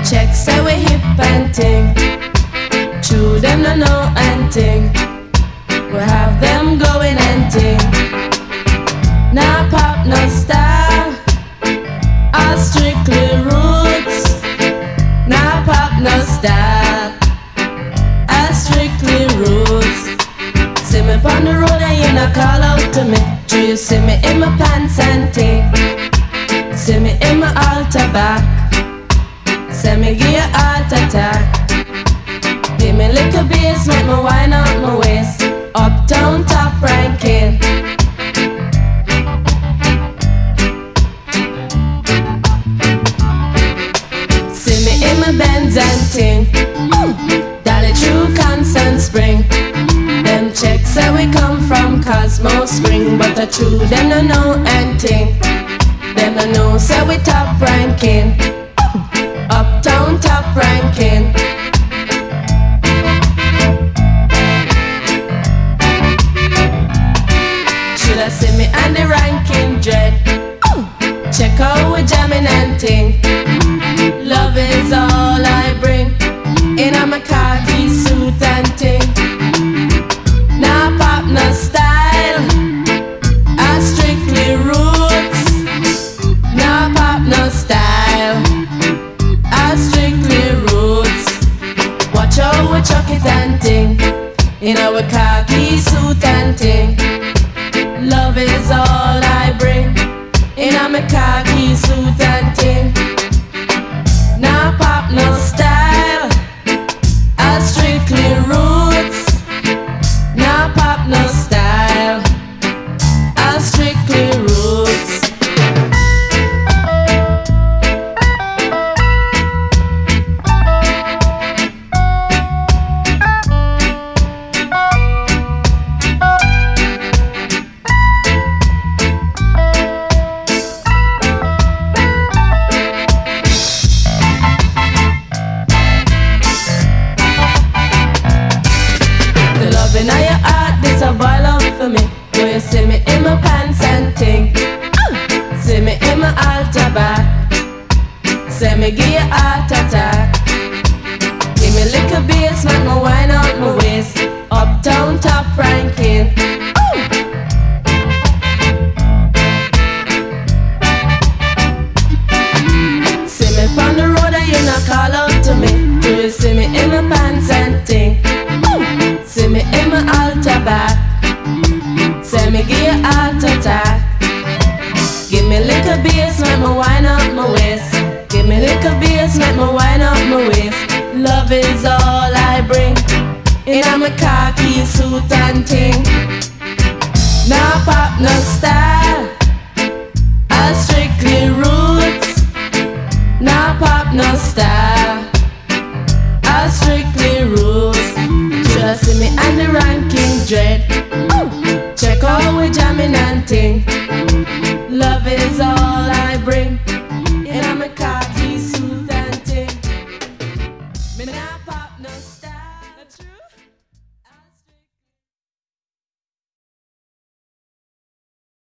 check say we hip and ting. True them no know and ting. We have them going and ting. Nah pop no style, all strictly roots. Nah pop no style, all strictly roots. See me on the road and you not call out to me. Do you see me in my pants and ting? See me in my altar back. Say me give you heart attack. Give me little bass, make me wind up my waist. Uptown top ranking. See me in my Benz and ting. Dolly true Constant Spring. Them checks say we come from Cosmo Spring, but the true them no know and ting. Them no know say we top ranking. Uptown top ranking. Shoulda see me and the ranking dread. Check out we jamming and ting. Love is all I bring. In a my khaki suit and ting. Nah pop no style, I strictly roots. Nah pop no style, I strictly roots. Watch how we chuck it and ting. In our khaki suit and ting. Love is all I bring. In a my khaki suit and ting. Nah pop no style, I strictly roots. Nah pop no style, I strictly roots. Now your heart, this a boil up for me. Do you see me in my pants and ting? See me in my altar back. Say me give you heart attack. Give me little bass, make me wind out my waist. Uptown top ranking. See me on the road and you not call out to me. Do you see me in my pants and ting? See me in my altar back. Say me give you heart attack. Give me little bass, make me wind up my waist. Give me little bass, make me wind up my waist. Love is all I bring. In a my khaki suit and ting. Nah pop no style, I strictly roots. Nah pop no style, I strictly roots. Shoulda see me and the ranking dread. Check out we jamming and ting. Love it